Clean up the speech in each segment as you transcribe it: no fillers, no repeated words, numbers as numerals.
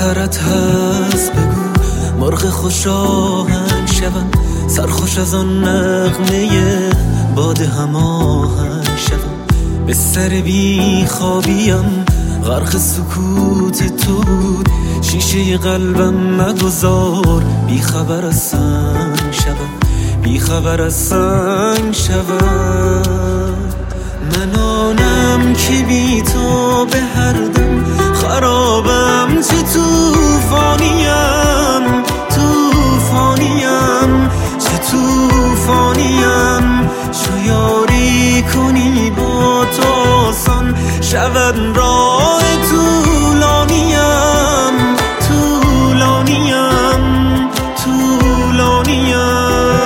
سحرت هست بگو مرغ خوش آهنگ شوم، سرخوش از آن نغمه باد هماهنگ شوم. به سر بی خوابیم غرق سکوت تو بود، شیشه قلبم نگذار بی خبر از سنگ شوم، بی خبر از سنگ شوم. من آنم که بی تو به هر دم خرابم، چه توفانیم توفانیم چه توفانیم. چو یاری کنی با تو آسان شود راه طولانیم طولانیم طولانیم.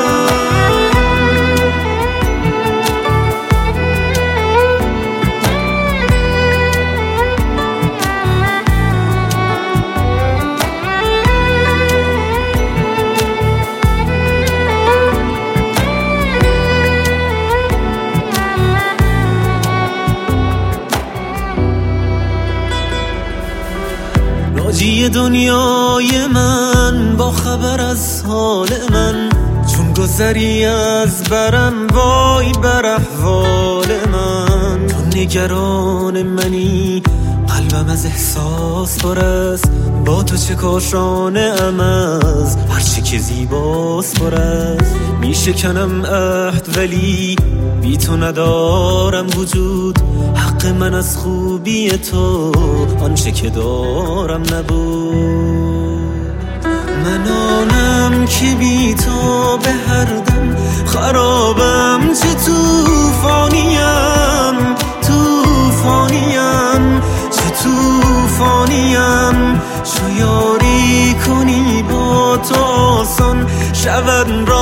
ناجی دنیای من با خبر از حال من، چون گذری از برم وای بر احوال من. تو نگران منی قلبم از احساس پر است، با تو چه کاشانه ام از هرچی که زیباست پر است. میشکنم عهد ولی بی تو ندارم وجود، حق من از خوبی تو آنچه که دارم نبود. من آنم که بی تو به هر دم خرابم، چه توفانیم توفانیم چه توفانیم. چو یاری کنی با تو آسان شود